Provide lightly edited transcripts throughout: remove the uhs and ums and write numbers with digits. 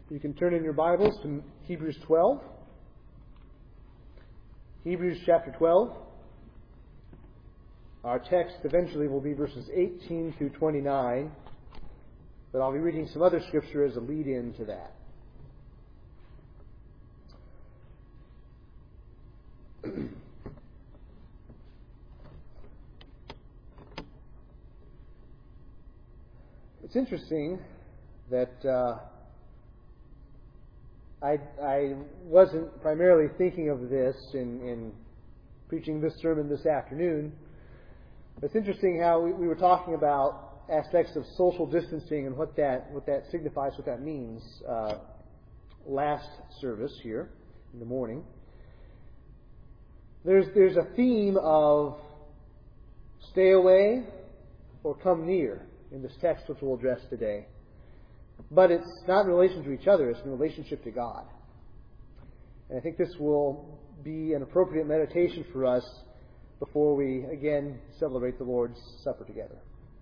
You can turn in your Bibles to Hebrews 12. Hebrews chapter 12. Our text eventually will be verses 18 through 29, but I'll be reading some other scripture as a lead-in to that. It's interesting that I wasn't primarily thinking of this in preaching this sermon this afternoon. It's interesting how we were talking about aspects of social distancing and what that signifies, what that means last service here in the morning. There's a theme of stay away or come near in this text which we'll address today. But it's not in relation to each other, it's in relationship to God. And I think this will be an appropriate meditation for us before we again celebrate the Lord's Supper together.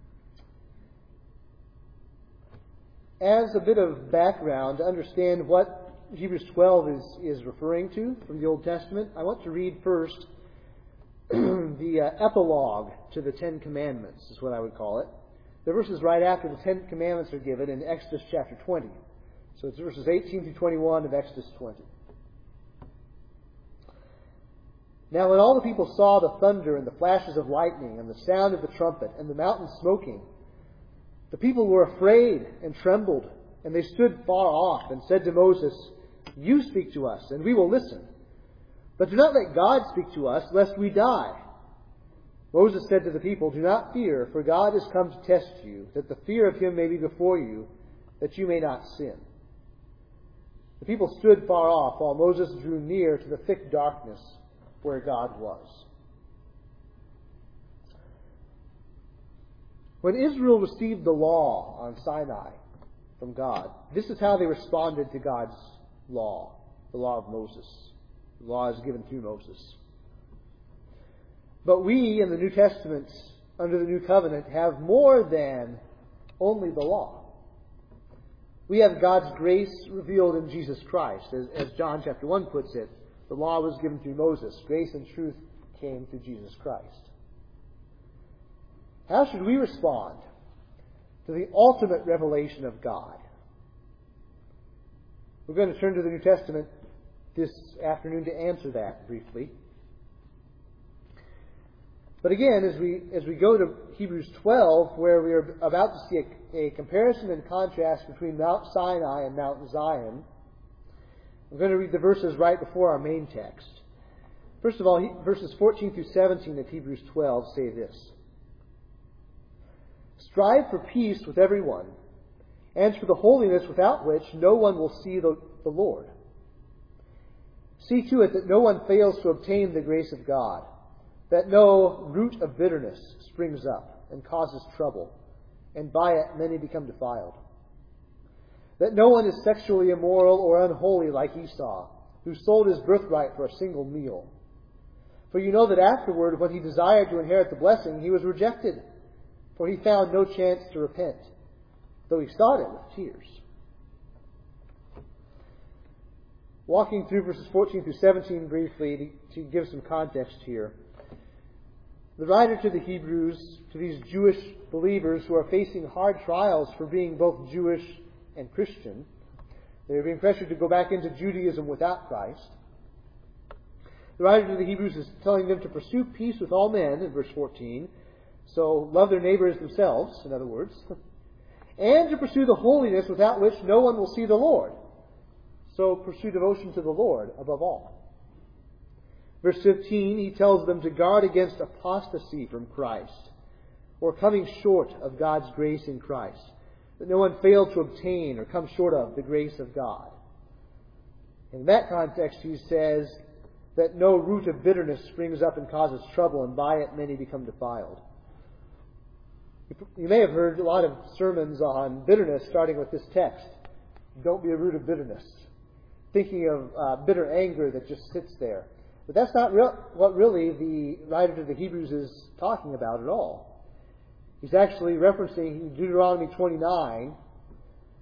As a bit of background to understand what Hebrews 12 is referring to from the Old Testament, I want to read first the epilogue to the Ten Commandments, is what I would call it. The verses right after the Ten Commandments are given in Exodus chapter 20. So it's verses 18 through 21 of Exodus 20. Now when all the people saw the thunder and the flashes of lightning and the sound of the trumpet and the mountain smoking, the people were afraid and trembled, and they stood far off and said to Moses, "You speak to us, and we will listen. But do not let God speak to us, lest we die." Moses said to the people, "Do not fear, for God has come to test you, that the fear of Him may be before you, that you may not sin." The people stood far off, while Moses drew near to the thick darkness where God was. When Israel received the law on Sinai from God, this is how they responded to God's law, the law of Moses. The law is given through Moses. But we, in the New Testament, under the New Covenant, have more than only the law. We have God's grace revealed in Jesus Christ. As John chapter 1 puts it, the law was given through Moses. Grace and truth came through Jesus Christ. How should we respond to the ultimate revelation of God? We're going to turn to the New Testament this afternoon to answer that briefly. But again, as we go to Hebrews 12, where we are about to see a comparison and contrast between Mount Sinai and Mount Zion, I'm going to read the verses right before our main text. First of all, verses 14 through 17 of Hebrews 12 say this: "Strive for peace with everyone, and for the holiness without which no one will see the Lord. See to it that no one fails to obtain the grace of God, that no root of bitterness springs up and causes trouble, and by it many become defiled. That no one is sexually immoral or unholy like Esau, who sold his birthright for a single meal. For you know that afterward, when he desired to inherit the blessing, he was rejected, for he found no chance to repent, though he sought it with tears." Walking through verses 14 through 17 briefly to give some context here. The writer to the Hebrews, to these Jewish believers who are facing hard trials for being both Jewish and Christian, they are being pressured to go back into Judaism without Christ. The writer to the Hebrews is telling them to pursue peace with all men, in verse 14, so love their neighbor as themselves, in other words, and to pursue the holiness without which no one will see the Lord, so pursue devotion to the Lord above all. Verse 15, he tells them to guard against apostasy from Christ, or coming short of God's grace in Christ, that no one fail to obtain or come short of the grace of God. In that context, he says that no root of bitterness springs up and causes trouble, and by it many become defiled. You may have heard a lot of sermons on bitterness starting with this text. Don't be a root of bitterness. Thinking of bitter anger that just sits there. But that's not what really the writer to the Hebrews is talking about at all. He's actually referencing Deuteronomy 29,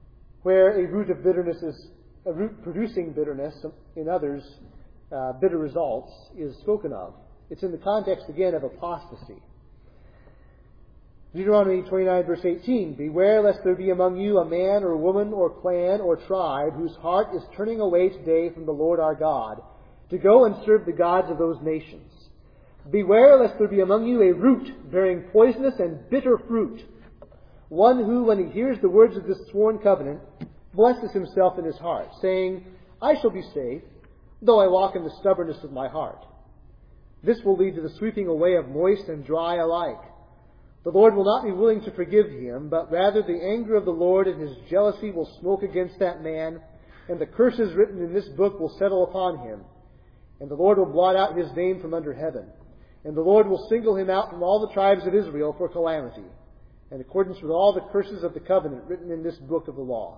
where a root producing bitterness in others, bitter results, is spoken of. It's in the context, again, of apostasy. Deuteronomy 29, verse 18, "Beware lest there be among you a man or woman or clan or tribe whose heart is turning away today from the Lord our God, to go and serve the gods of those nations. Beware lest there be among you a root bearing poisonous and bitter fruit, one who, when he hears the words of this sworn covenant, blesses himself in his heart, saying, I shall be safe, though I walk in the stubbornness of my heart. This will lead to the sweeping away of moist and dry alike. The Lord will not be willing to forgive him, but rather the anger of the Lord and his jealousy will smoke against that man, and the curses written in this book will settle upon him. And the Lord will blot out his name from under heaven. And the Lord will single him out from all the tribes of Israel for calamity, in accordance with all the curses of the covenant written in this book of the law."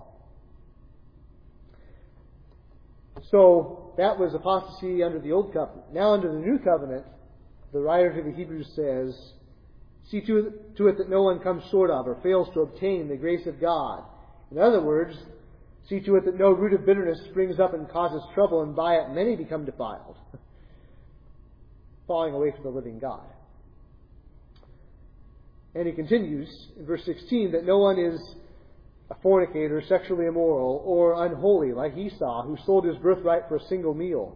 So that was apostasy under the Old Covenant. Now under the New Covenant, the writer to the Hebrews says, "See to it that no one comes short of or fails to obtain the grace of God." In other words, see to it that no root of bitterness springs up and causes trouble, and by it many become defiled, falling away from the living God. And he continues in verse 16 that no one is a fornicator, sexually immoral, or unholy like Esau, who sold his birthright for a single meal.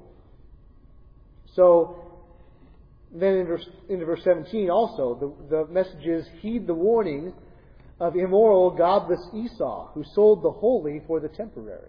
So then in verse 17 also, the message is, heed the warning of immoral, godless Esau, who sold the holy for the temporary.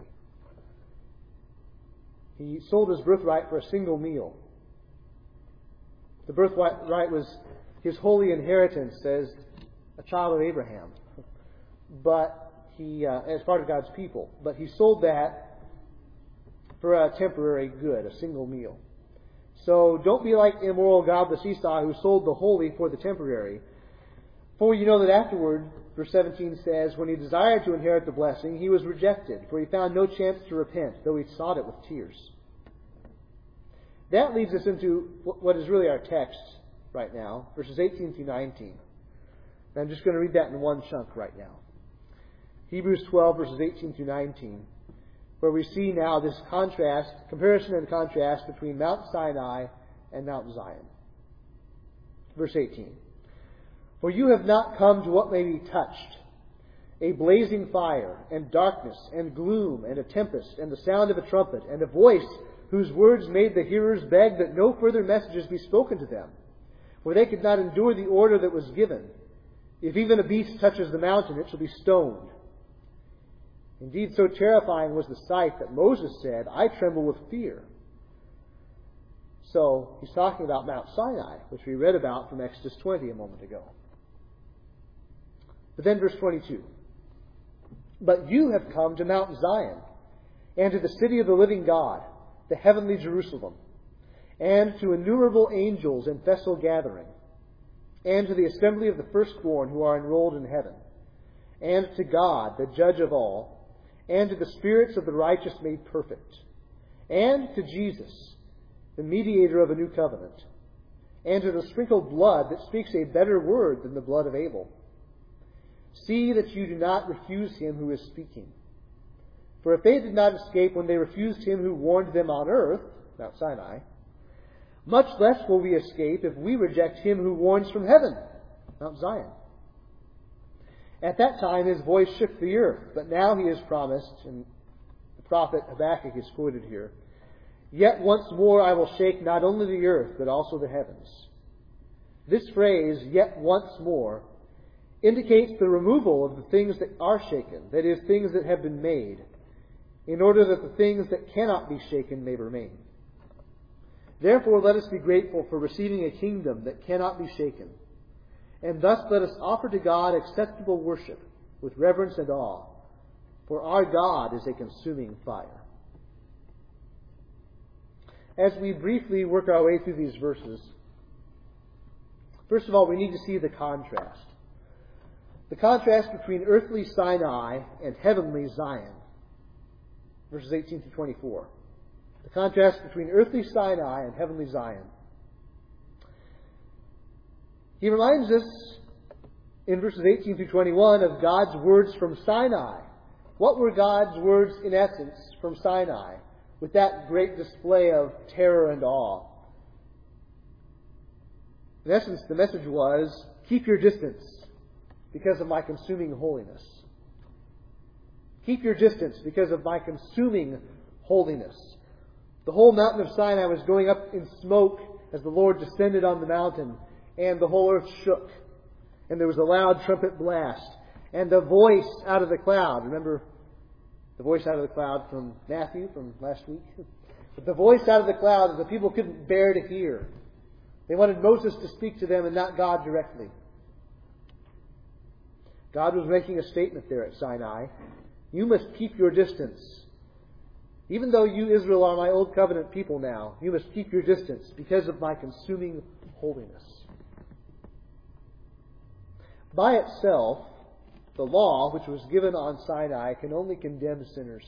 He sold his birthright for a single meal. The birthright was his holy inheritance as a child of Abraham, but he, as part of God's people. But he sold that for a temporary good, a single meal. So don't be like immoral, godless Esau, who sold the holy for the temporary. For you know that afterward, verse 17 says, when he desired to inherit the blessing, he was rejected, for he found no chance to repent, though he sought it with tears. That leads us into what is really our text right now, verses 18 through 19. And I'm just going to read that in one chunk right now. Hebrews 12, verses 18 through 19, where we see now this comparison and contrast between Mount Sinai and Mount Zion. Verse 18. For you have not come to what may be touched, a blazing fire, and darkness, and gloom, and a tempest, and the sound of a trumpet, and a voice whose words made the hearers beg that no further messages be spoken to them, for they could not endure the order that was given. If even a beast touches the mountain, it shall be stoned. Indeed, so terrifying was the sight that Moses said, I tremble with fear. So, he's talking about Mount Sinai, which we read about from Exodus 20 a moment ago. But then verse 22. But you have come to Mount Zion, and to the city of the living God, the heavenly Jerusalem, and to innumerable angels in festal gathering, and to the assembly of the firstborn who are enrolled in heaven, and to God, the judge of all, and to the spirits of the righteous made perfect, and to Jesus, the mediator of a new covenant, and to the sprinkled blood that speaks a better word than the blood of Abel. See that you do not refuse him who is speaking. For if they did not escape when they refused him who warned them on earth, Mount Sinai, much less will we escape if we reject him who warns from heaven, Mount Zion. At that time his voice shook the earth, but now he has promised, and the prophet Habakkuk is quoted here, yet once more I will shake not only the earth, but also the heavens. This phrase, yet once more, indicates the removal of the things that are shaken, that is, things that have been made, in order that the things that cannot be shaken may remain. Therefore, let us be grateful for receiving a kingdom that cannot be shaken, and thus let us offer to God acceptable worship with reverence and awe, for our God is a consuming fire. As we briefly work our way through these verses, first of all, we need to see the contrast. The contrast between earthly Sinai and heavenly Zion. Verses 18 to 24. The contrast between earthly Sinai and heavenly Zion. He reminds us in verses 18 through 21 of God's words from Sinai. What were God's words in essence from Sinai, with that great display of terror and awe? In essence, the message was, keep your distance because of my consuming holiness. Keep your distance because of my consuming holiness. The whole mountain of Sinai was going up in smoke as the Lord descended on the mountain, and the whole earth shook, and there was a loud trumpet blast, and the voice out of the cloud. Remember the voice out of the cloud from Matthew from last week? But the voice out of the cloud, the people couldn't bear to hear. They wanted Moses to speak to them and not God directly. God was making a statement there at Sinai. You must keep your distance. Even though you, Israel, are my old covenant people now, you must keep your distance because of my consuming holiness. By itself, the law, which was given on Sinai, can only condemn sinners.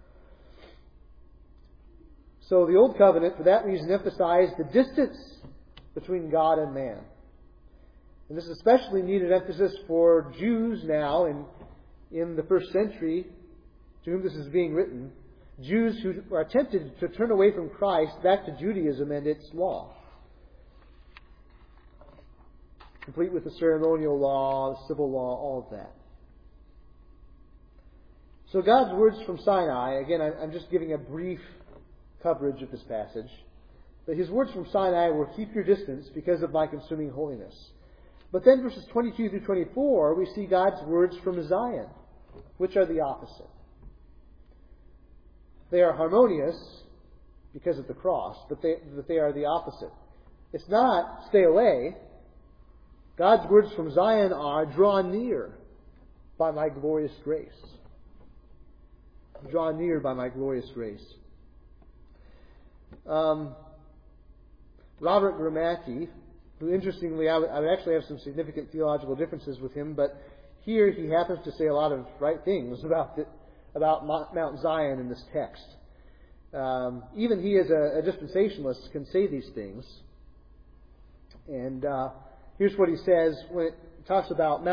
So the Old Covenant, for that reason, emphasized the distance between God and man. And this especially needed emphasis for Jews now in the first century, to whom this is being written. Jews who are tempted to turn away from Christ back to Judaism and its law, complete with the ceremonial law, the civil law, all of that. So God's words from Sinai, again, I'm just giving a brief coverage of this passage, but His words from Sinai were, keep your distance because of my consuming holiness. But then verses 22 through 24, we see God's words from Zion, which are the opposite. They are harmonious because of the cross, but they are the opposite. It's not stay away. God's words from Zion are draw near by my glorious grace. Draw near by my glorious grace. Robert Gramacki, who interestingly I would actually have some significant theological differences with him, but here he happens to say a lot of right things about Mount Zion in this text. Even he, as a dispensationalist, can say these things. And here's what he says when it talks about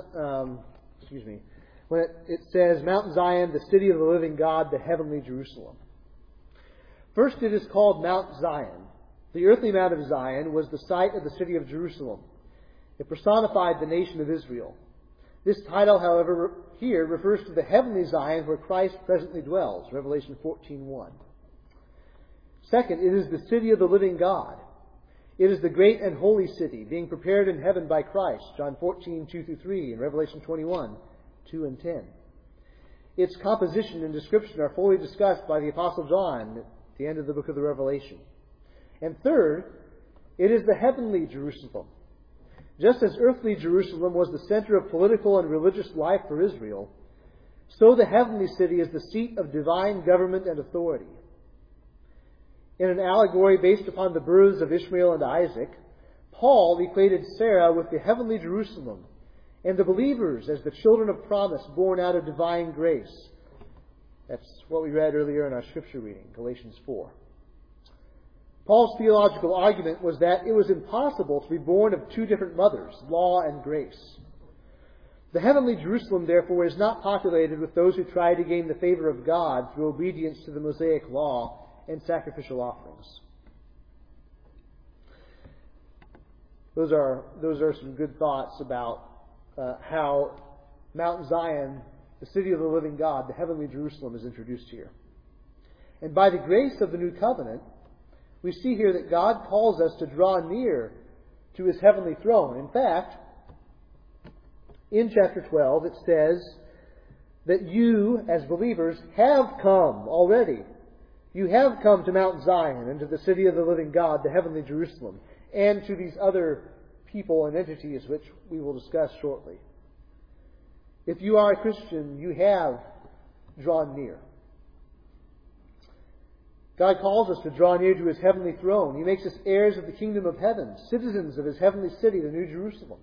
when it says Mount Zion, the city of the living God, the heavenly Jerusalem. First, it is called Mount Zion. The earthly Mount of Zion was the site of the city of Jerusalem. It personified the nation of Israel. This title, however, here refers to the heavenly Zion where Christ presently dwells, Revelation 14:1. Second, it is the city of the living God. It is the great and holy city, being prepared in heaven by Christ, John 14:2-3, and Revelation 21:2 and 10. Its composition and description are fully discussed by the Apostle John at the end of the book of the Revelation. And third, it is the heavenly Jerusalem. Just as earthly Jerusalem was the center of political and religious life for Israel, so the heavenly city is the seat of divine government and authority. In an allegory based upon the births of Ishmael and Isaac, Paul equated Sarah with the heavenly Jerusalem and the believers as the children of promise born out of divine grace. That's what we read earlier in our scripture reading, Galatians 4. Paul's theological argument was that it was impossible to be born of two different mothers, law and grace. The heavenly Jerusalem, therefore, is not populated with those who try to gain the favor of God through obedience to the Mosaic law and sacrificial offerings. Those are some good thoughts about how Mount Zion, the city of the living God, the heavenly Jerusalem, is introduced here. And by the grace of the new covenant, we see here that God calls us to draw near to His heavenly throne. In fact, in chapter 12, it says that you, as believers, have come already. You have come to Mount Zion and to the city of the living God, the heavenly Jerusalem, and to these other people and entities which we will discuss shortly. If you are a Christian, you have drawn near. God calls us to draw near to His heavenly throne. He makes us heirs of the kingdom of heaven, citizens of His heavenly city, the New Jerusalem.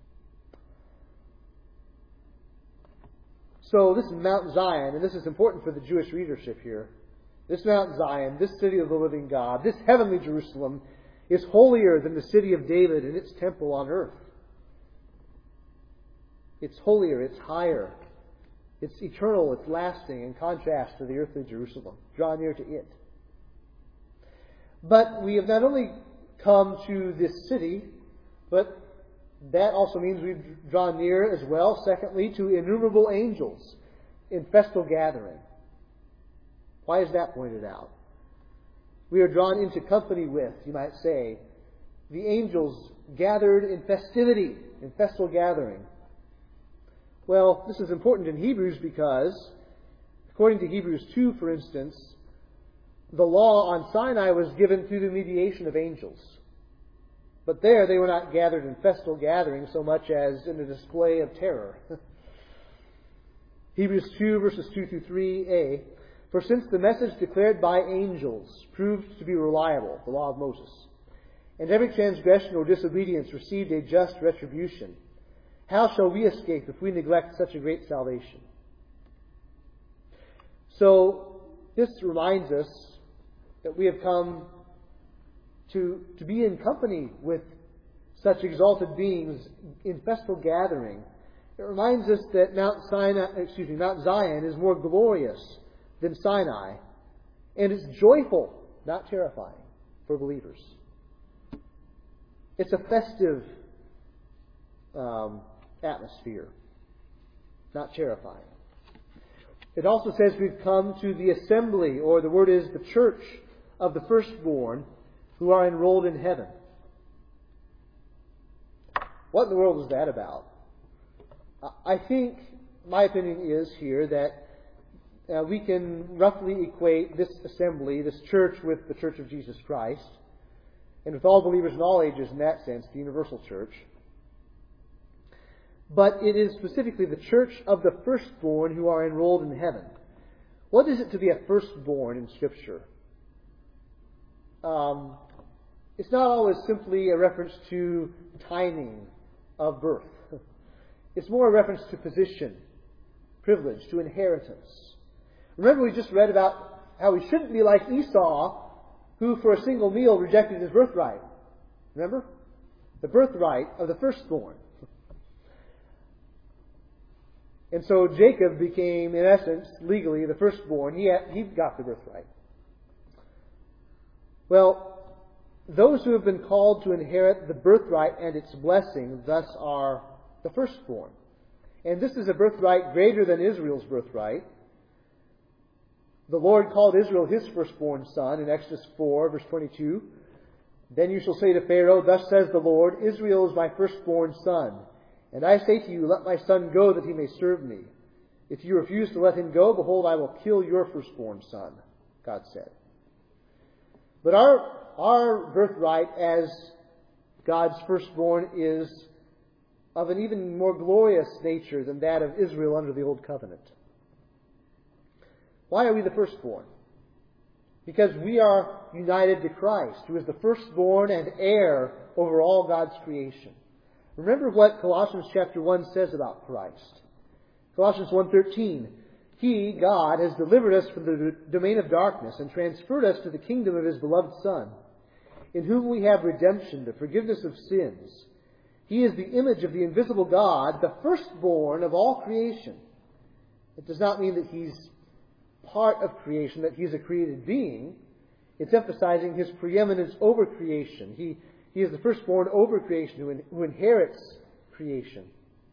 So this is Mount Zion, and this is important for the Jewish readership here. This Mount Zion, this city of the living God, this heavenly Jerusalem is holier than the city of David and its temple on earth. It's holier, it's higher. It's eternal, it's lasting, in contrast to the earthly Jerusalem. Draw near to it. But we have not only come to this city, but that also means we've drawn near as well, secondly, to innumerable angels in festal gathering. Why is that pointed out? We are drawn into company with, you might say, the angels gathered in festivity, in festal gathering. Well, this is important in Hebrews because, according to Hebrews 2, for instance, the law on Sinai was given through the mediation of angels. But there they were not gathered in festal gathering so much as in a display of terror. Hebrews 2, verses 2 through 3a. For since the message declared by angels proved to be reliable, the law of Moses, and every transgression or disobedience received a just retribution, how shall we escape if we neglect such a great salvation? So, this reminds us that we have come to be in company with such exalted beings in festal gathering. It reminds us that Mount Zion is more glorious than Sinai, and it's joyful, not terrifying, for believers. It's a festive atmosphere, not terrifying. It also says we've come to the assembly, or the word is the church of the firstborn who are enrolled in heaven. What in the world is that about? I think my opinion is here that we can roughly equate this assembly, this church, with the Church of Jesus Christ, and with all believers in all ages in that sense, the universal church. But it is specifically the church of the firstborn who are enrolled in heaven. What is it to be a firstborn in Scripture? It's not always simply a reference to timing of birth. It's more a reference to position, privilege, to inheritance. Remember, we just read about how we shouldn't be like Esau, who for a single meal rejected his birthright. Remember? The birthright of the firstborn. And so Jacob became, in essence, legally the firstborn. He got the birthright. Well, those who have been called to inherit the birthright and its blessing thus are the firstborn. And this is a birthright greater than Israel's birthright. The Lord called Israel his firstborn son in Exodus 4, verse 22. Then you shall say to Pharaoh, thus says the Lord, Israel is my firstborn son. And I say to you, let my son go that he may serve me. If you refuse to let him go, behold, I will kill your firstborn son, God said. But our birthright as God's firstborn is of an even more glorious nature than that of Israel under the Old Covenant. Why are we the firstborn? Because we are united to Christ, who is the firstborn and heir over all God's creation. Remember what Colossians chapter 1 says about Christ. Colossians 1:13. He, God, has delivered us from the domain of darkness and transferred us to the kingdom of His beloved Son, in whom we have redemption, the forgiveness of sins. He is the image of the invisible God, the firstborn of all creation. It does not mean that He's part of creation, that He's a created being. It's emphasizing His preeminence over creation. He is the firstborn over creation who inherits creation.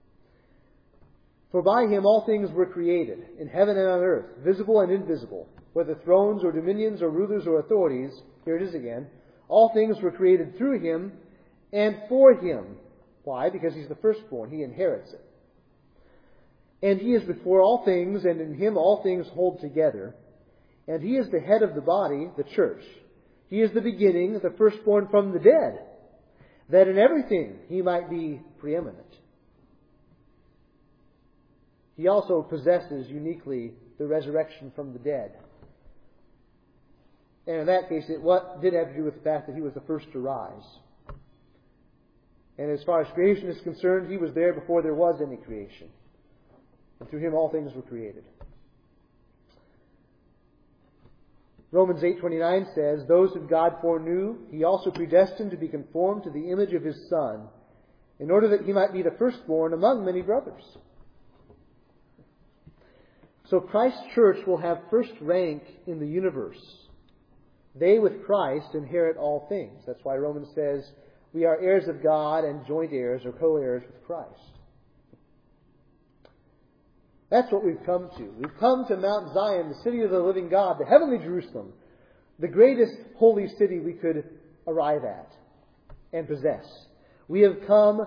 For by Him all things were created, in heaven and on earth, visible and invisible, whether thrones or dominions or rulers or authorities. Here it is again. All things were created through Him and for Him. Why? Because He's the firstborn. He inherits it. And He is before all things, and in Him all things hold together. And He is the head of the body, the church. He is the beginning, the firstborn from the dead, that in everything He might be preeminent. He also possesses uniquely the resurrection from the dead. And in that case, it did have to do with the fact that He was the first to rise. And as far as creation is concerned, He was there before there was any creation. And through Him all things were created. Romans 8:29 says, those whom God foreknew, He also predestined to be conformed to the image of His Son, in order that He might be the firstborn among many brothers. So Christ's church will have first rank in the universe. They with Christ inherit all things. That's why Romans says we are heirs of God and joint heirs or co-heirs with Christ. That's what we've come to. We've come to Mount Zion, the city of the living God, the heavenly Jerusalem, the greatest holy city we could arrive at and possess. We have come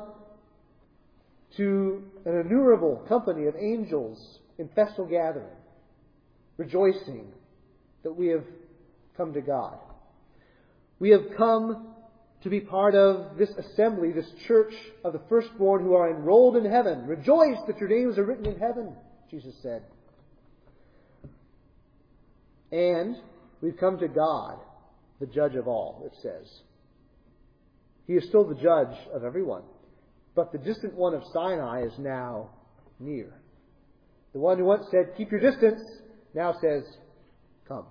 to an innumerable company of angels in festal gathering, rejoicing that we have come to God. We have come to be part of this assembly, this church of the firstborn who are enrolled in heaven. Rejoice that your names are written in heaven, Jesus said. And we've come to God, the judge of all, it says. He is still the judge of everyone. But the distant one of Sinai is now near. The one who once said, keep your distance, now says, come.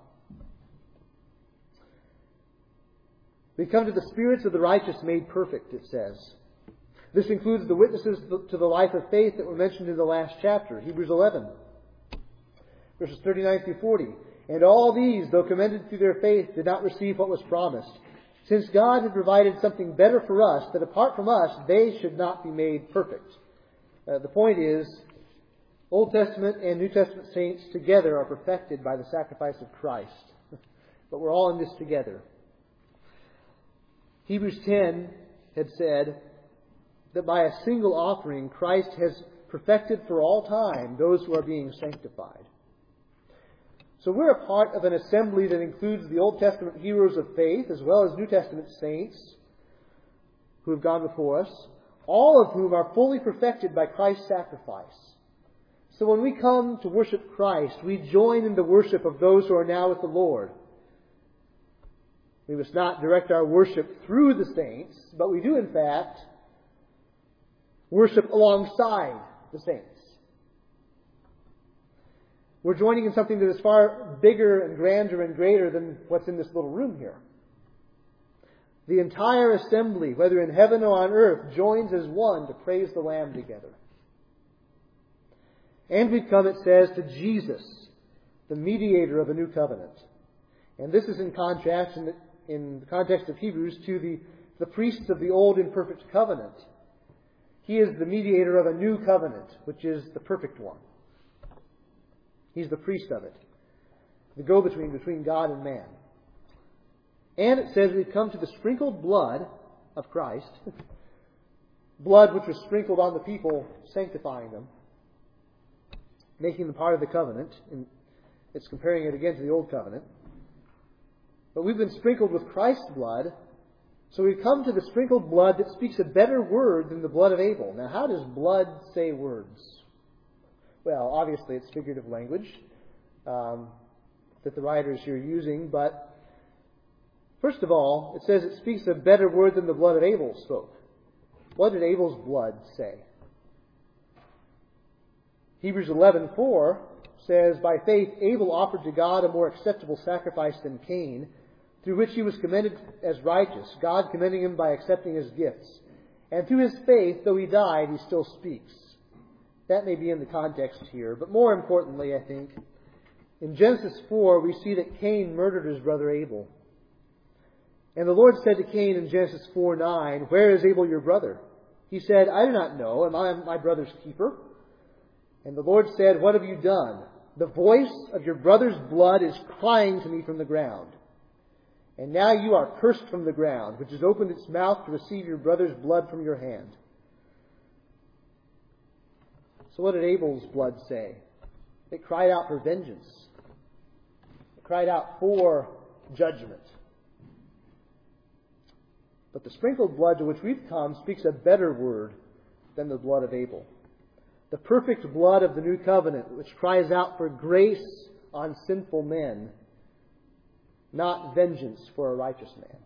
We come to the spirits of the righteous made perfect, it says. This includes the witnesses to the life of faith that were mentioned in the last chapter, Hebrews 11, verses 39 through 40. And all these, though commended through their faith, did not receive what was promised, since God had provided something better for us, that apart from us, they should not be made perfect. The point is, Old Testament and New Testament saints together are perfected by the sacrifice of Christ. But we're all in this together. Hebrews 10 had said that by a single offering, Christ has perfected for all time those who are being sanctified. So we're a part of an assembly that includes the Old Testament heroes of faith as well as New Testament saints who have gone before us, all of whom are fully perfected by Christ's sacrifice. So when we come to worship Christ, we join in the worship of those who are now with the Lord. We must not direct our worship through the saints, but we do in fact worship alongside the saints. We're joining in something that is far bigger and grander and greater than what's in this little room here. The entire assembly, whether in heaven or on earth, joins as one to praise the Lamb together. And we come, it says, to Jesus, the mediator of a new covenant. And this is in contrast, in the context of Hebrews, to the priests of the old imperfect covenant. He is the mediator of a new covenant, which is the perfect one. He's the priest of it. The go-between between God and man. And it says we've come to the sprinkled blood of Christ. Blood which was sprinkled on the people, sanctifying them. Making them part of the covenant. And it's comparing it again to the old covenant. But we've been sprinkled with Christ's blood. So we've come to the sprinkled blood that speaks a better word than the blood of Abel. Now, how does blood say words? Well, obviously it's figurative language that the writer is here using, but first of all, it says it speaks a better word than the blood of Abel spoke. What did Abel's blood say? Hebrews 11:4 says, by faith Abel offered to God a more acceptable sacrifice than Cain, through which he was commended as righteous, God commending him by accepting his gifts. And through his faith, though he died, he still speaks. That may be in the context here, but more importantly, I think, in Genesis 4, we see that Cain murdered his brother Abel. And the Lord said to Cain in Genesis 4:9, where is Abel your brother? He said, I do not know. Am I my brother's keeper? And the Lord said, what have you done? The voice of your brother's blood is crying to me from the ground. And now you are cursed from the ground, which has opened its mouth to receive your brother's blood from your hand. So what did Abel's blood say? It cried out for vengeance. It cried out for judgment. But the sprinkled blood to which we've come speaks a better word than the blood of Abel. The perfect blood of the new covenant, which cries out for grace on sinful men, not vengeance for a righteous man.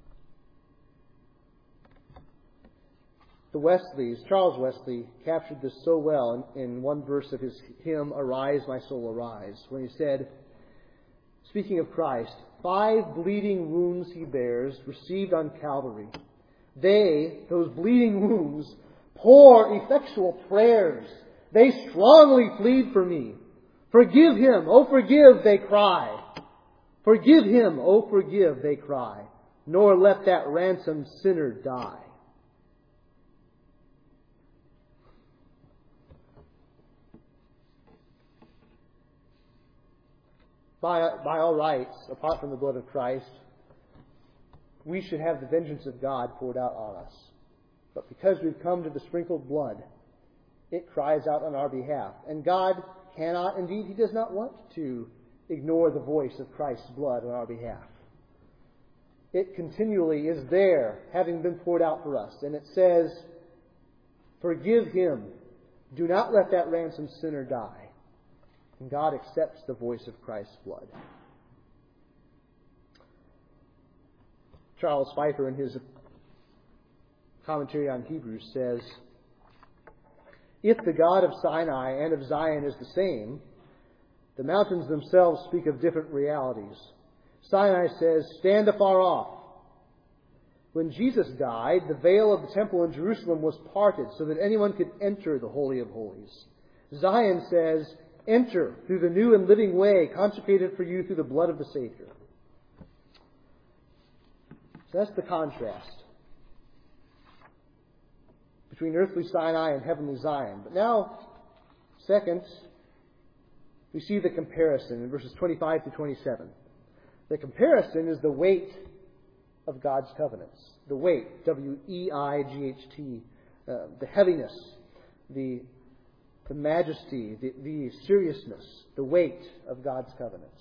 The Wesleys, Charles Wesley, captured this so well in one verse of his hymn, Arise, My Soul, Arise, when he said, speaking of Christ, 5 bleeding wounds he bears, received on Calvary. They, those bleeding wounds, pour effectual prayers. They strongly plead for me. Forgive him, oh forgive, they cry. Forgive him, oh forgive, they cry. Nor let that ransomed sinner die. By all rights, apart from the blood of Christ, we should have the vengeance of God poured out on us. But because we've come to the sprinkled blood, it cries out on our behalf. And God cannot, indeed, He does not want to ignore the voice of Christ's blood on our behalf. It continually is there, having been poured out for us. And it says, forgive him. Do not let that ransomed sinner die. And God accepts the voice of Christ's blood. Charles Pfeiffer, in his commentary on Hebrews, says, if the God of Sinai and of Zion is the same, the mountains themselves speak of different realities. Sinai says, stand afar off. When Jesus died, the veil of the temple in Jerusalem was parted so that anyone could enter the Holy of Holies. Zion says, enter through the new and living way consecrated for you through the blood of the Savior. So that's the contrast between earthly Sinai and heavenly Zion. But now, second, we see the comparison in verses 25 to 27. The comparison is the weight of God's covenants. The weight, W-E-I-G-H-T, the heaviness, the majesty, the seriousness, the weight of God's covenants.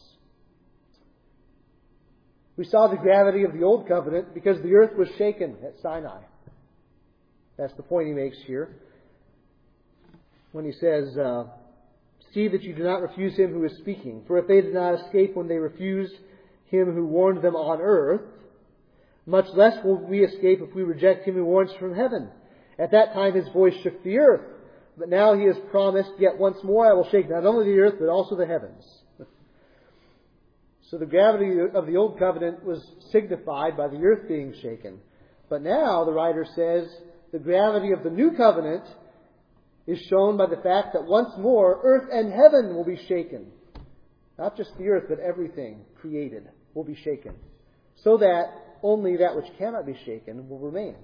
We saw the gravity of the old covenant because the earth was shaken at Sinai. That's the point he makes here when he says, see that you do not refuse him who is speaking. For if they did not escape when they refused him who warned them on earth, much less will we escape if we reject him who warns from heaven. At that time his voice shook the earth. But now he has promised, yet once more I will shake not only the earth, but also the heavens. So the gravity of the old covenant was signified by the earth being shaken. But now, the writer says, the gravity of the new covenant is shown by the fact that once more earth and heaven will be shaken. Not just the earth, but everything created will be shaken. So that only that which cannot be shaken will remain.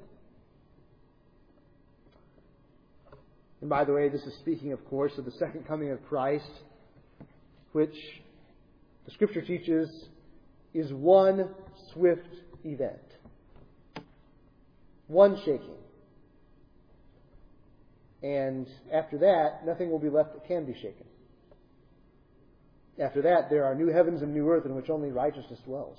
And by the way, this is speaking, of course, of the second coming of Christ, which the Scripture teaches is one swift event. One shaking. And after that, nothing will be left that can be shaken. After that, there are new heavens and new earth in which only righteousness dwells.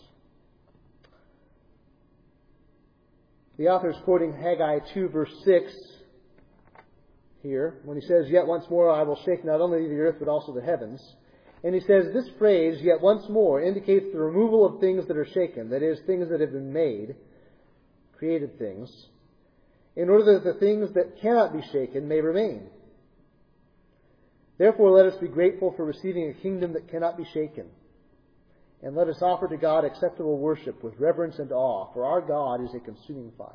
The author is quoting Haggai 2, verse 6, here, when he says, yet once more I will shake not only the earth, but also the heavens. And he says, this phrase, yet once more, indicates the removal of things that are shaken, that is, things that have been made, created things, in order that the things that cannot be shaken may remain. Therefore, let us be grateful for receiving a kingdom that cannot be shaken. And let us offer to God acceptable worship with reverence and awe, for our God is a consuming fire.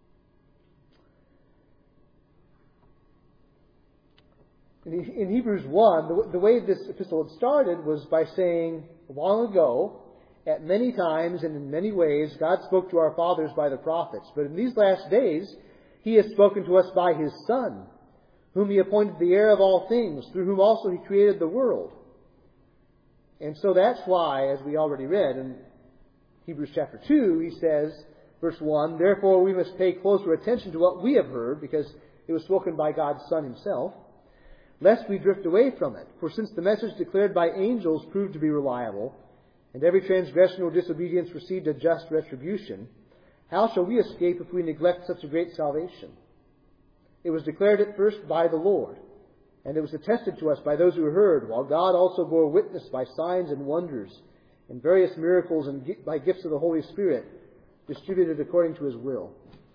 In Hebrews 1, the way this epistle had started was by saying, long ago, at many times and in many ways, God spoke to our fathers by the prophets. But in these last days, He has spoken to us by His Son, whom He appointed the heir of all things, through whom also He created the world. And so that's why, as we already read in Hebrews chapter 2, he says, verse 1, therefore we must pay closer attention to what we have heard, because it was spoken by God's Son Himself, lest we drift away from it. For since the message declared by angels proved to be reliable, and every transgression or disobedience received a just retribution, how shall we escape if we neglect such a great salvation? It was declared at first by the Lord, and it was attested to us by those who heard, while God also bore witness by signs and wonders, and various miracles and by gifts of the Holy Spirit, distributed according to His will.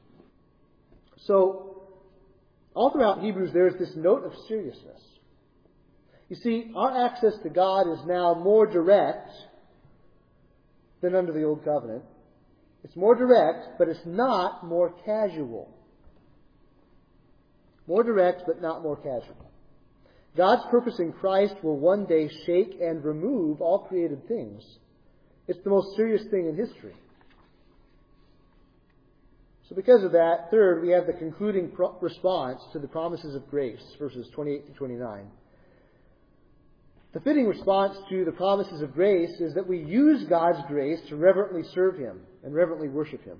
So, all throughout Hebrews, there is this note of seriousness. You see, our access to God is now more direct than under the Old Covenant. It's more direct, but it's not more casual. More direct, but not more casual. God's purpose in Christ will one day shake and remove all created things. It's the most serious thing in history. So because of that, third, we have the concluding response to the promises of grace, verses 28 to 29. The fitting response to the promises of grace is that we use God's grace to reverently serve Him and reverently worship Him.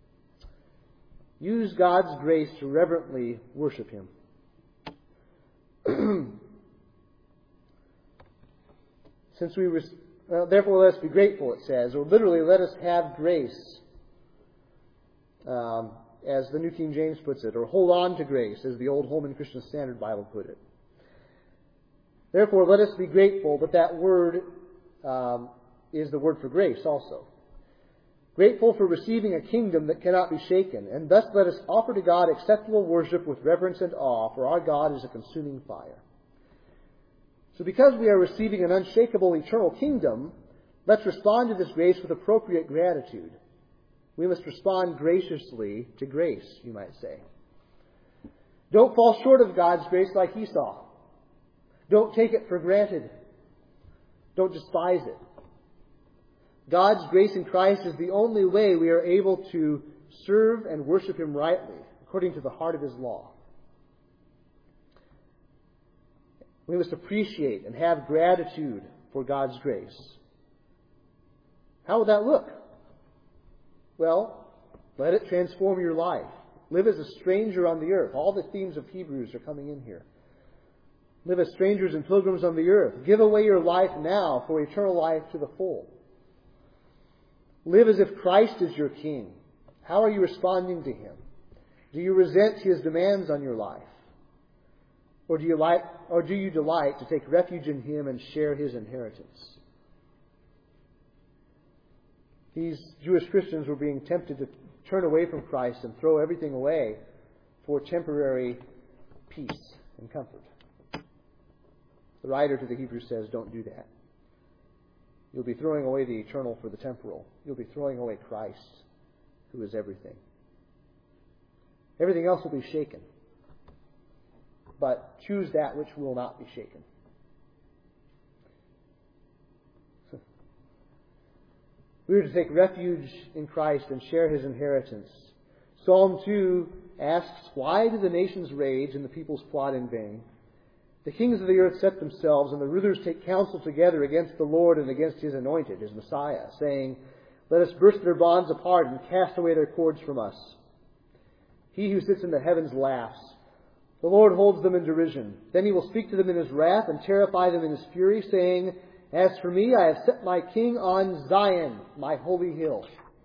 Use God's grace to reverently worship Him. Therefore let us be grateful, it says, or literally, let us have grace, as the New King James puts it, or hold on to grace, as the Old Holman Christian Standard Bible put it. Therefore, let us be grateful, but that word is the word for grace also. Grateful for receiving a kingdom that cannot be shaken, and thus let us offer to God acceptable worship with reverence and awe, for our God is a consuming fire. So because we are receiving an unshakable eternal kingdom, let's respond to this grace with appropriate gratitude. We must respond graciously to grace, you might say. Don't fall short of God's grace like Esau. Don't take it for granted. Don't despise it. God's grace in Christ is the only way we are able to serve and worship Him rightly, according to the heart of His law. We must appreciate and have gratitude for God's grace. How would that look? Well, let it transform your life. Live as a stranger on the earth. All the themes of Hebrews are coming in here. Live as strangers and pilgrims on the earth. Give away your life now for eternal life to the full. Live as if Christ is your King. How are you responding to Him? Do you resent His demands on your life? Or do you delight to take refuge in Him and share His inheritance? These Jewish Christians were being tempted to turn away from Christ and throw everything away for temporary peace and comfort. The writer to the Hebrews says, don't do that. You'll be throwing away the eternal for the temporal. You'll be throwing away Christ, who is everything. Everything else will be shaken. But choose that which will not be shaken. We are to take refuge in Christ and share His inheritance. Psalm 2 asks, why do the nations rage and the peoples plot in vain? The kings of the earth set themselves, and the rulers take counsel together against the Lord and against His anointed, His Messiah, saying, let us burst their bonds apart and cast away their cords from us. He who sits in the heavens laughs. The Lord holds them in derision. Then He will speak to them in His wrath and terrify them in His fury, saying, as for me, I have set my King on Zion, my holy hill.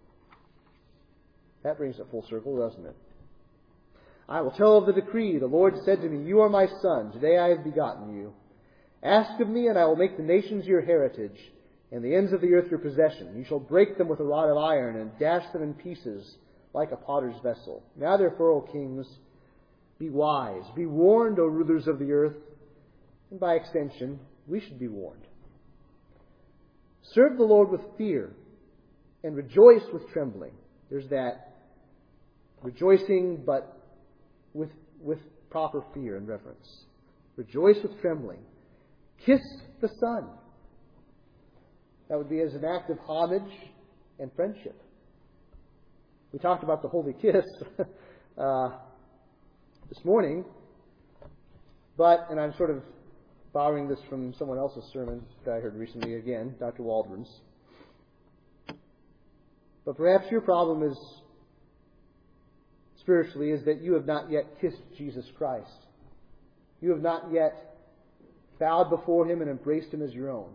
That brings it full circle, doesn't it? I will tell of the decree. The Lord said to me, you are my son. Today I have begotten you. Ask of me, and I will make the nations your heritage, and the ends of the earth your possession. You shall break them with a rod of iron, and dash them in pieces like a potter's vessel. Now therefore, O kings, be wise. Be warned, O rulers of the earth. And by extension, we should be warned. Serve the Lord with fear, and rejoice with trembling. There's that rejoicing, but with proper fear and reverence. Rejoice with trembling. Kiss the Son. That would be as an act of homage and friendship. We talked about the holy kiss this morning, and I'm sort of borrowing this from someone else's sermon that I heard recently again, Dr. Waldron's. But perhaps your problem is, spiritually, is that you have not yet kissed Jesus Christ. You have not yet bowed before Him and embraced Him as your own.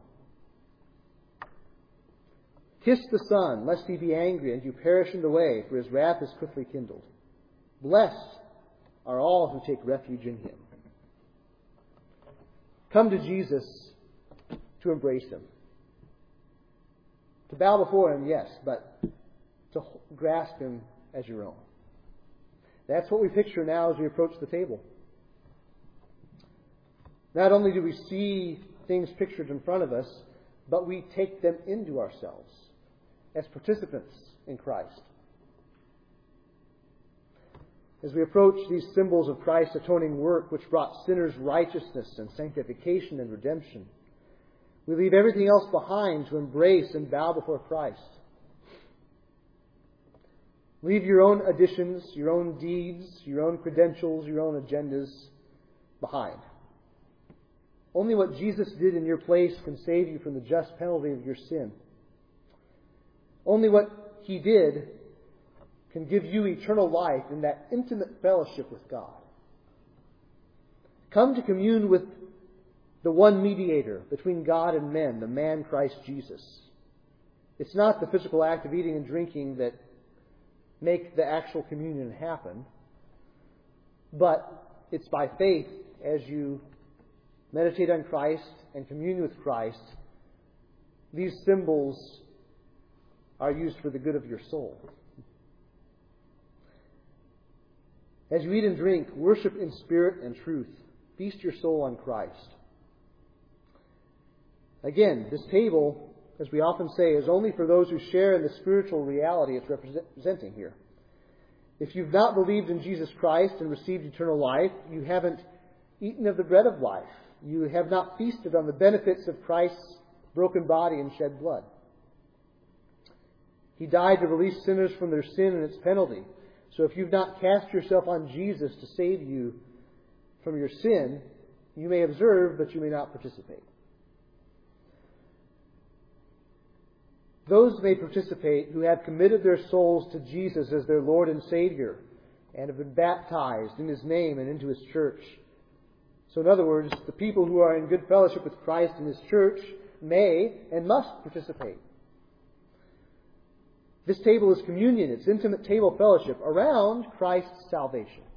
Kiss the Son, lest He be angry and you perish in the way, for His wrath is quickly kindled. Blessed are all who take refuge in Him. Come to Jesus to embrace Him. To bow before Him, yes, but to grasp Him as your own. That's what we picture now as we approach the table. Not only do we see things pictured in front of us, but we take them into ourselves as participants in Christ. As we approach these symbols of Christ's atoning work, which brought sinners righteousness and sanctification and redemption, we leave everything else behind to embrace and bow before Christ. Leave your own additions, your own deeds, your own credentials, your own agendas behind. Only what Jesus did in your place can save you from the just penalty of your sin. Only what He did can give you eternal life in that intimate fellowship with God. Come to commune with the one mediator between God and men, the man Christ Jesus. It's not the physical act of eating and drinking that make the actual communion happen, but it's by faith as you meditate on Christ and commune with Christ. These symbols are used for the good of your soul. As you eat and drink, worship in spirit and truth. Feast your soul on Christ. Again, this table, as we often say, is only for those who share in the spiritual reality it's representing here. If you've not believed in Jesus Christ and received eternal life, you haven't eaten of the bread of life. You have not feasted on the benefits of Christ's broken body and shed blood. He died to release sinners from their sin and its penalty. So if you've not cast yourself on Jesus to save you from your sin, you may observe, but you may not participate. Those may participate who have committed their souls to Jesus as their Lord and Savior and have been baptized in His name and into His church. So in other words, the people who are in good fellowship with Christ and His church may and must participate. This table is communion. It's intimate table fellowship around Christ's salvation.